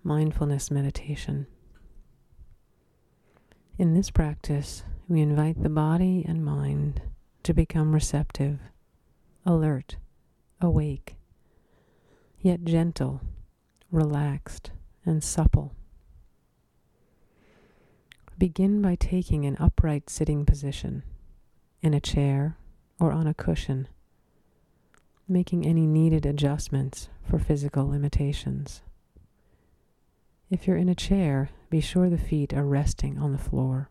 mindfulness meditation. In this practice, we invite the body and mind to become receptive, alert, awake, yet gentle, relaxed, and supple. Begin by taking an upright sitting position in a chair or on a cushion, making any needed adjustments for physical limitations. If you're in a chair, be sure the feet are resting on the floor.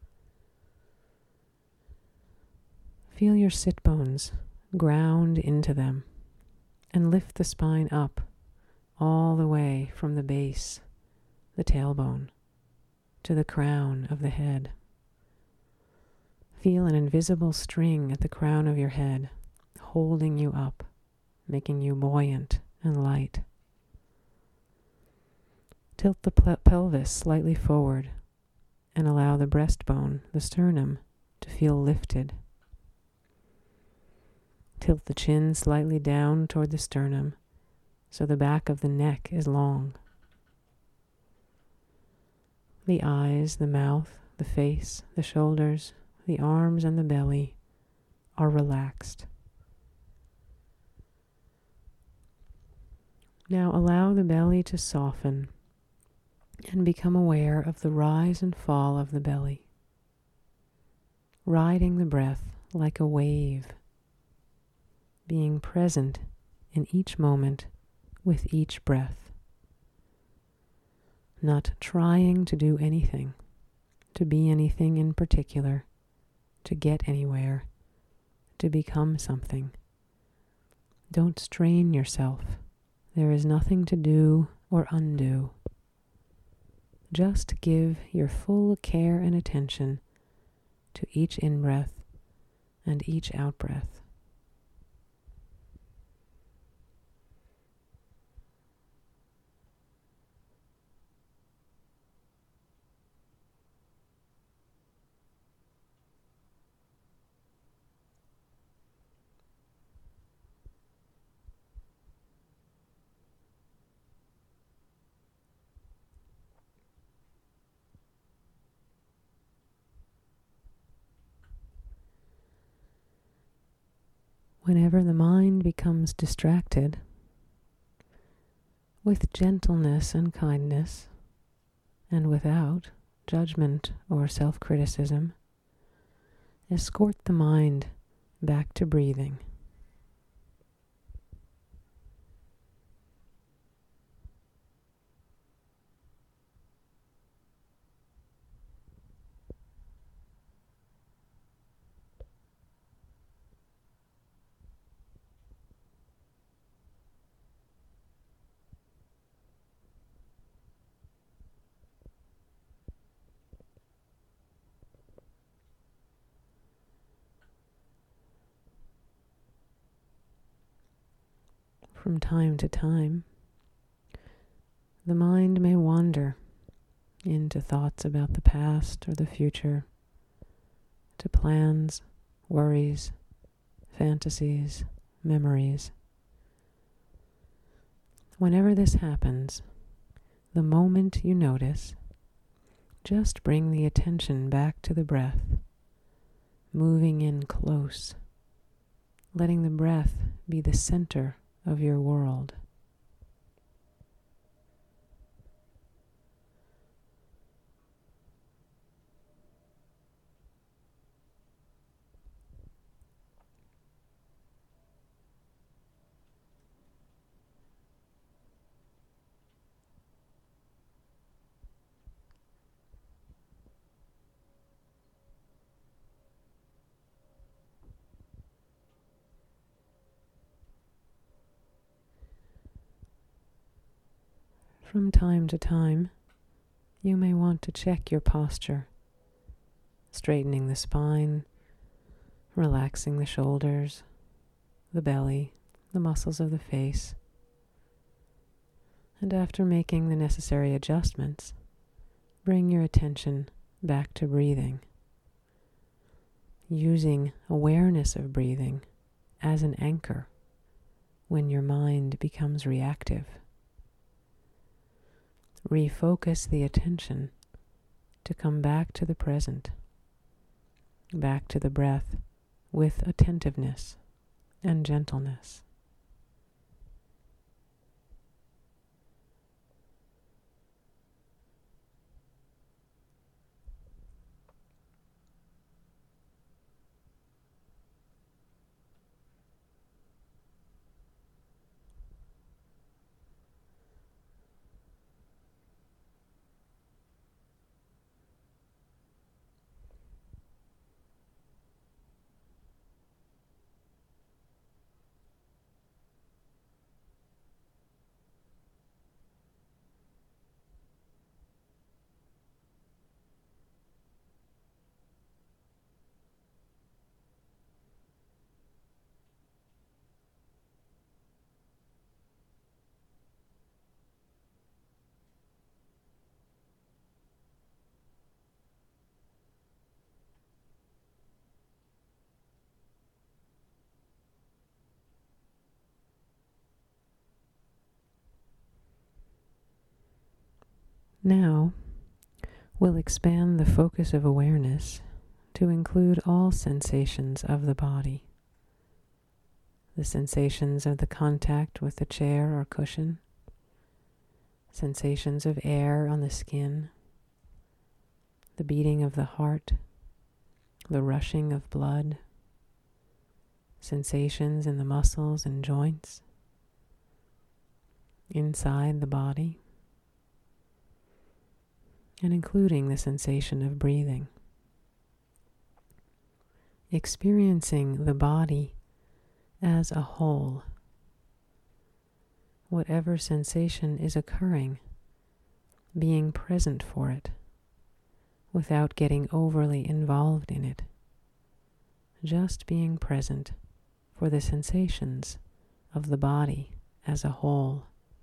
Feel your sit bones ground into them and lift the spine up all the way from the base, the tailbone, to the crown of the head. Feel an invisible string at the crown of your head, holding you up, making you buoyant and light. Tilt the pelvis slightly forward and allow the breastbone, the sternum, to feel lifted. Tilt the chin slightly down toward the sternum so the back of the neck is long. The eyes, the mouth, the face, the shoulders, the arms, and the belly are relaxed. Now allow the belly to soften and become aware of the rise and fall of the belly, riding the breath like a wave, being present in each moment with each breath, not trying to do anything, to be anything in particular, to get anywhere, to become something. Don't strain yourself. There is nothing to do or undo. Just give your full care and attention to each in-breath and each out-breath. Whenever the mind becomes distracted, with gentleness and kindness, and without judgment or self-criticism, escort the mind back to breathing. From time to time, the mind may wander into thoughts about the past or the future, to plans, worries, fantasies, memories. Whenever this happens, the moment you notice, just bring the attention back to the breath, moving in close, letting the breath be the center of your world. From time to time, you may want to check your posture, straightening the spine, relaxing the shoulders, the belly, the muscles of the face. And after making the necessary adjustments, bring your attention back to breathing, using awareness of breathing as an anchor when your mind becomes reactive. refocus the attention to come back to the present, back to the breath with attentiveness and gentleness. Now, we'll expand the focus of awareness to include all sensations of the body. The sensations of the contact with the chair or cushion, sensations of air on the skin, the beating of the heart, the rushing of blood, sensations in the muscles and joints, inside the body, and including the sensation of breathing. Experiencing the body as a whole. Whatever sensation is occurring, being present for it, without getting overly involved in it. Just being present for the sensations of the body as a whole.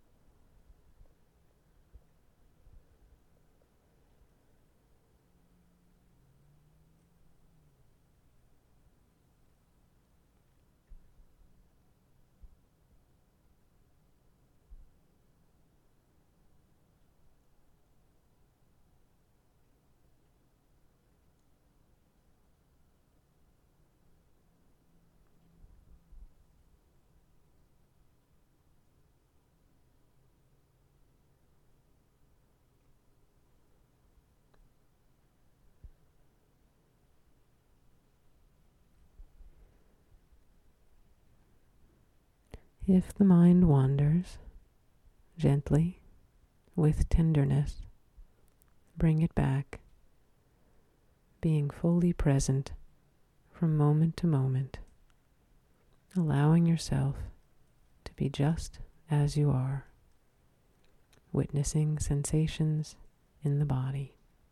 If the mind wanders, gently, with tenderness, bring it back, being fully present from moment to moment, allowing yourself to be just as you are, witnessing sensations in the body.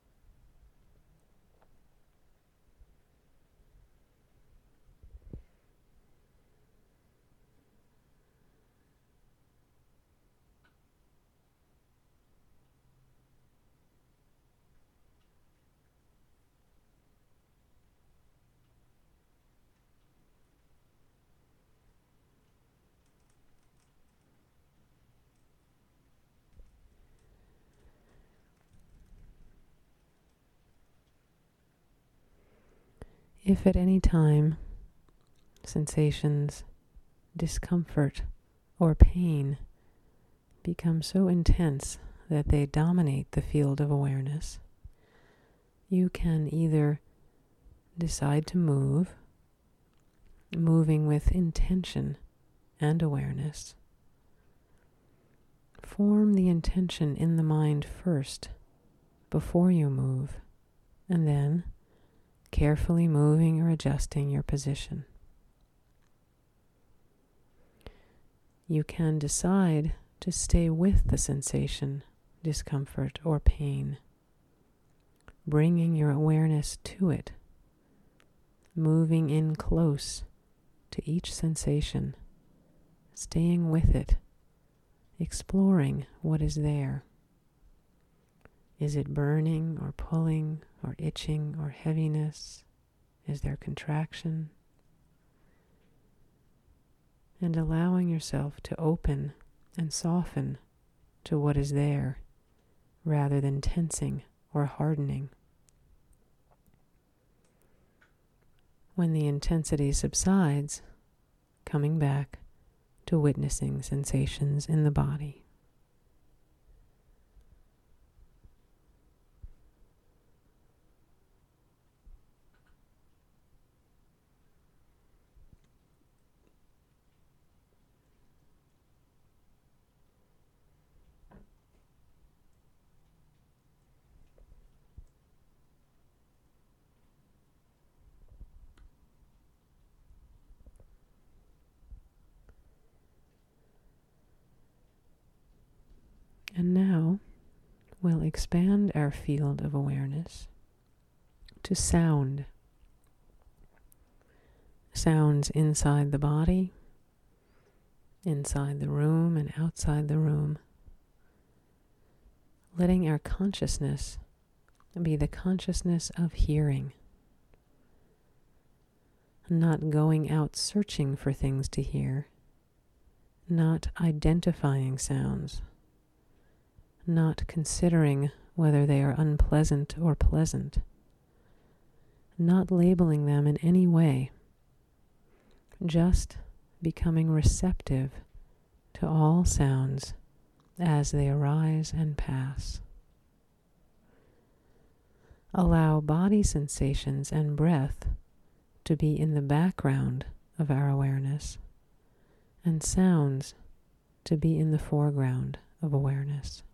If at any time sensations, discomfort, or pain become so intense that they dominate the field of awareness, you can either decide to move, moving with intention and awareness. Form the intention in the mind first, before you move, and then carefully moving or adjusting your position. You can decide to stay with the sensation, discomfort, or pain, bringing your awareness to it, moving in close to each sensation, staying with it, exploring what is there. Is it burning or pulling or itching or heaviness? Is there contraction? And allowing yourself to open and soften to what is there rather than tensing or hardening. When the intensity subsides, coming back to witnessing sensations in the body. And now we'll expand our field of awareness to sound. Sounds inside the body, inside the room and outside the room. Letting our consciousness be the consciousness of hearing. Not going out searching for things to hear. Not identifying sounds. Not considering whether they are unpleasant or pleasant. Not labeling them in any way. Just becoming receptive to all sounds as they arise and pass. Allow body sensations and breath to be in the background of our awareness, and sounds to be in the foreground of awareness.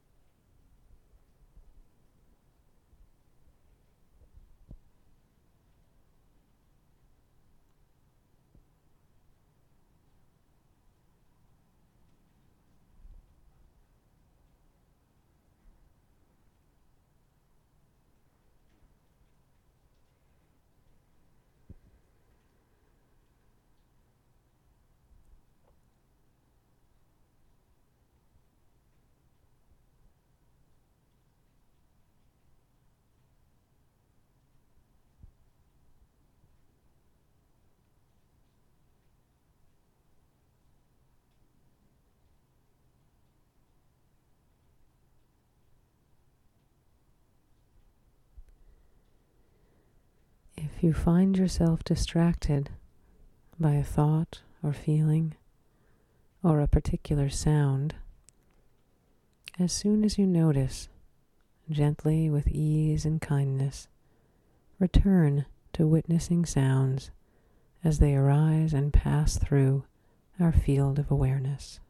If you find yourself distracted by a thought or feeling or a particular sound, as soon as you notice, gently with ease and kindness, return to witnessing sounds as they arise and pass through our field of awareness.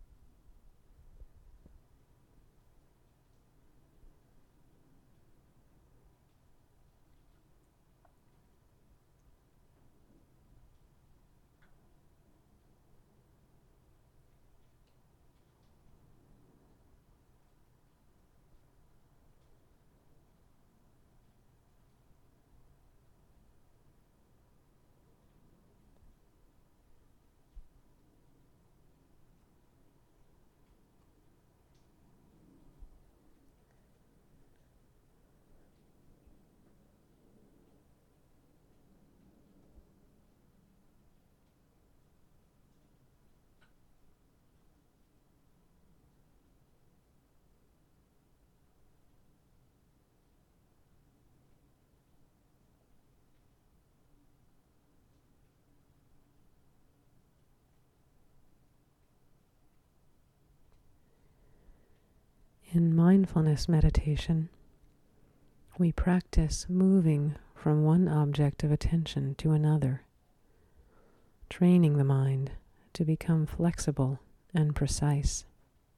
In mindfulness meditation, we practice moving from one object of attention to another, training the mind to become flexible and precise.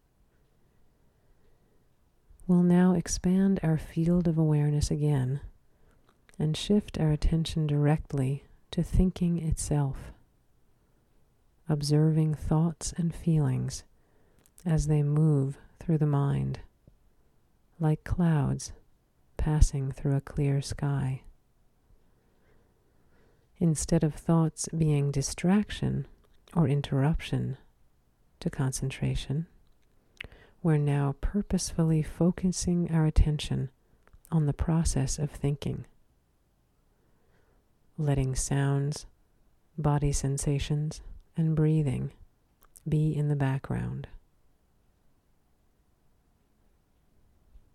We'll now expand our field of awareness again and shift our attention directly to thinking itself, observing thoughts and feelings as they move through the mind, like clouds passing through a clear sky. Instead of thoughts being distraction or interruption to concentration, we're now purposefully focusing our attention on the process of thinking, letting sounds, body sensations, and breathing be in the background.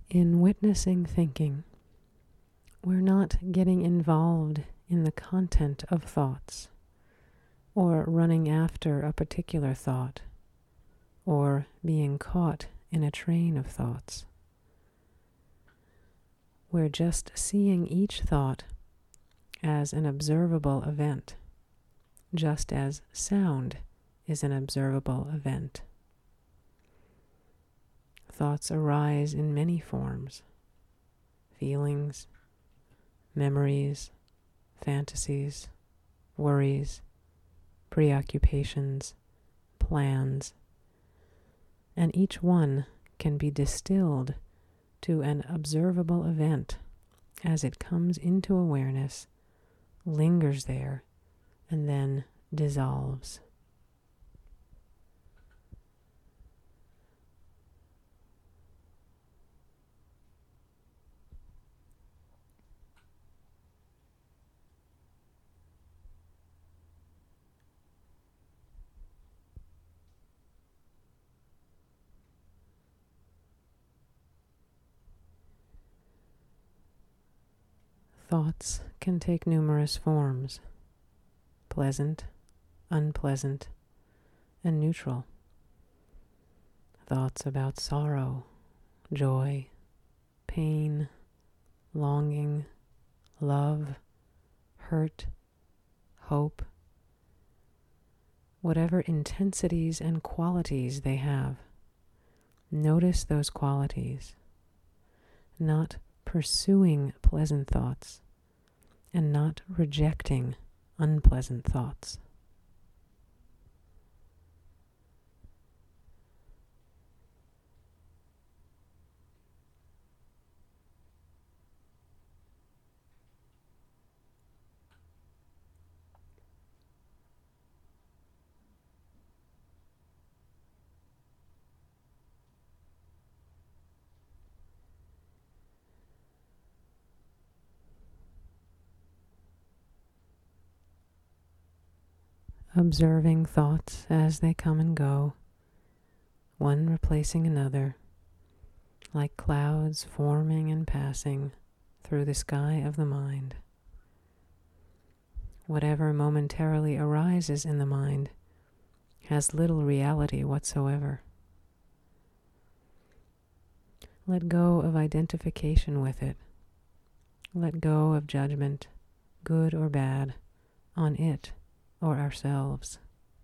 In witnessing thinking, we're not getting involved in the content of thoughts, or running after a particular thought, or being caught in a train of thoughts. We're just seeing each thought as an observable event, just as sound is an observable event. Thoughts arise in many forms: feelings, memories, fantasies, worries, preoccupations, plans, and each one can be distilled to an observable event as it comes into awareness, lingers there, and then dissolves. Thoughts can take numerous forms: pleasant, unpleasant, and neutral. Thoughts about sorrow, joy, pain, longing, love, hurt, hope, whatever intensities and qualities they have. Notice those qualities, not pursuing pleasant thoughts and not rejecting unpleasant thoughts. Observing thoughts as they come and go, one replacing another, like clouds forming and passing through the sky of the mind. Whatever momentarily arises in the mind has little reality whatsoever. Let go of identification with it. Let go of judgment, good or bad, on it or ourselves.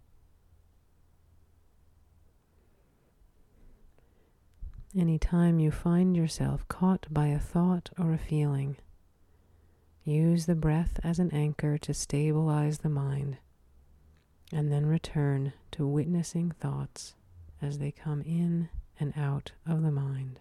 Anytime you find yourself caught by a thought or a feeling, use the breath as an anchor to stabilize the mind, and then return to witnessing thoughts as they come in and out of the mind.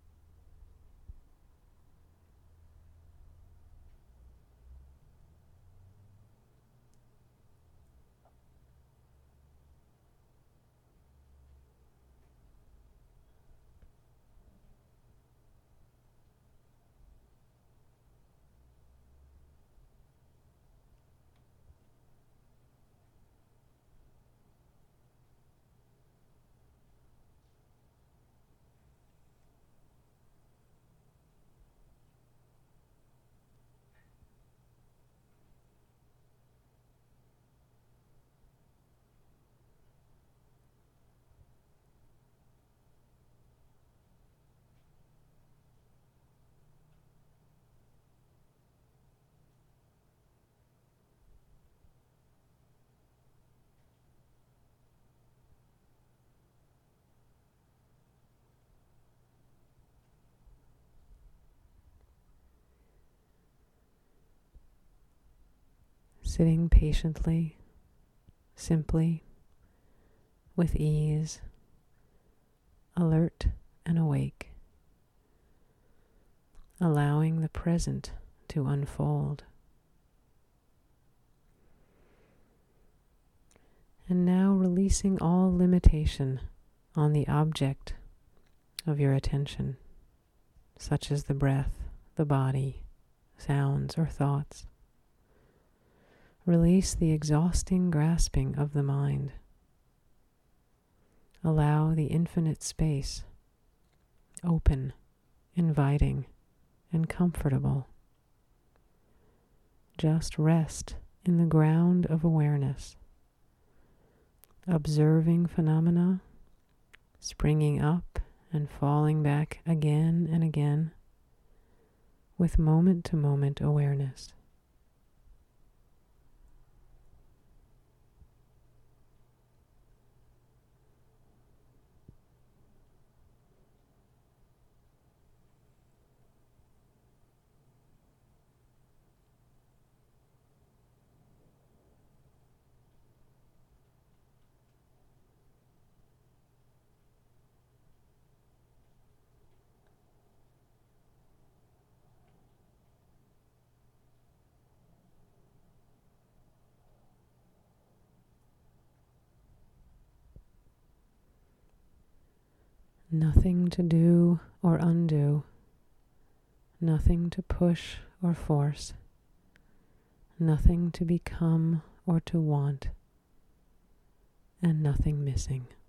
Sitting patiently, simply, with ease, alert and awake, allowing the present to unfold. And now releasing all limitation on the object of your attention, such as the breath, the body, sounds, or thoughts. Release the exhausting grasping of the mind. Allow the infinite space open inviting, and comfortable. Just rest in the ground of awareness, observing phenomena springing up and falling back again and again with moment-to-moment awareness. Nothing to do or undo, nothing to push or force, nothing to become or to want, and nothing missing.